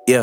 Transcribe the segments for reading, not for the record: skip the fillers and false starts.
Yeah.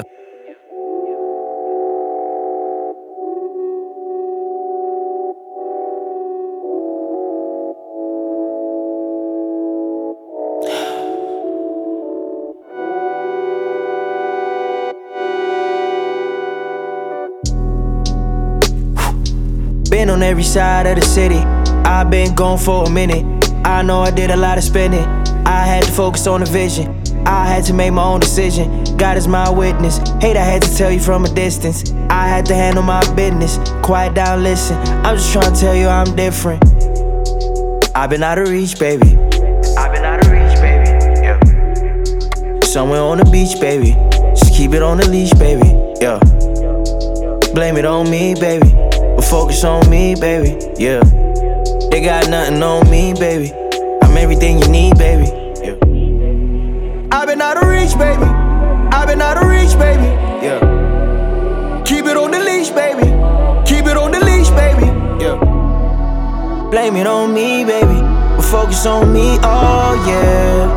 Been on every side of the city. I've been gone for a minute. I know I did a lot of spending. I had to focus on the vision. I had to make my own decision. God is my witness. Hate I had to tell you from a distance. I had to handle my business. Quiet down, listen. I'm just trying to tell you I'm different. I've been out of reach, baby. I've been out of reach, baby. Yeah. Somewhere on the beach, baby. Just keep it on the leash, baby. Yeah. Blame it on me, baby. But focus on me, baby. Yeah. They got nothing on me, baby. I'm everything you need, baby. Yeah. I've been out of reach, baby. I've been out of reach, baby. Yeah. Keep it on the leash, baby. Keep it on the leash, baby. Yeah. Blame it on me, baby. But focus on me, oh yeah.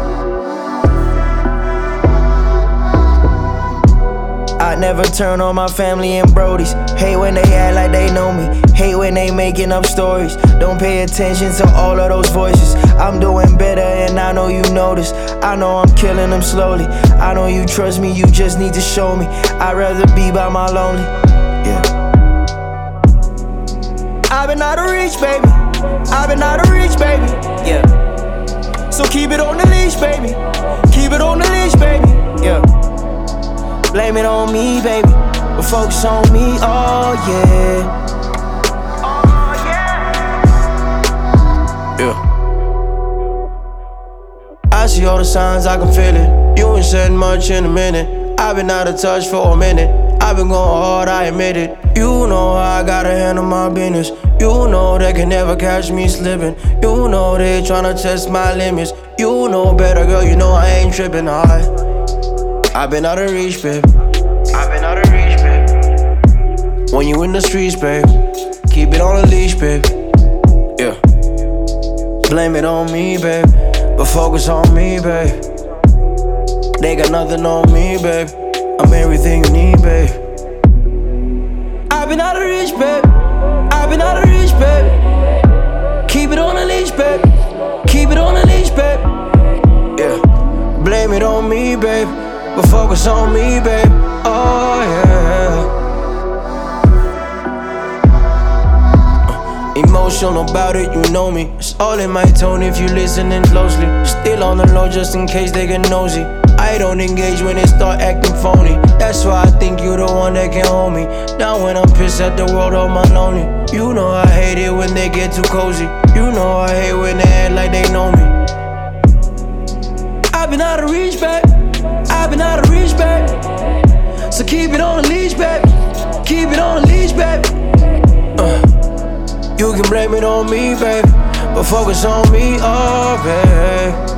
I never turn on my family and brodies. Hate when they act like they know me. Hate when they making up stories. Don't pay attention to all of those voices. I'm doing better and I know you notice. I know I'm killing them slowly. I know you trust me, you just need to show me. I'd rather be by my lonely. Yeah. I've been out of reach, baby. I've been out of reach, baby. Yeah. So keep it on the leash, baby. Keep it on the leash, baby. Yeah. Blame it on me, baby, but focus on me, oh yeah. Yeah. I see all the signs, I can feel it. You ain't said much in a minute. I've been out of touch for a minute. I've been going hard, I admit it. You know how I gotta handle my business. You know they can never catch me slipping. You know they tryna test my limits. You know better, girl, you know I ain't tripping. I've been out of reach, babe. I've been out of reach, babe. When you in the streets, babe, keep it on a leash, babe. Yeah. Blame it on me, babe, but focus on me, babe. They got nothing on me, babe. I'm everything you need, babe. I've been out of reach, babe. I've been out of reach, babe. Keep it on a leash, babe. Keep it on a leash, babe. Yeah. Blame it on me, babe, but focus on me, babe. Oh yeah. Emotional about it, you know me. It's all in my tone if you listening closely. Still on the low just in case they get nosy. I don't engage when they start acting phony. That's why I think you the one that can hold me down when I'm pissed at the world on my lonely. You know I hate it when they get too cozy. You know I hate when they act like they know me. I've been out of reach, babe. I've been out of reach, babe. So keep it on the leash, babe. Keep it on the leash, babe. You can blame it on me, babe, but focus on me, oh babe.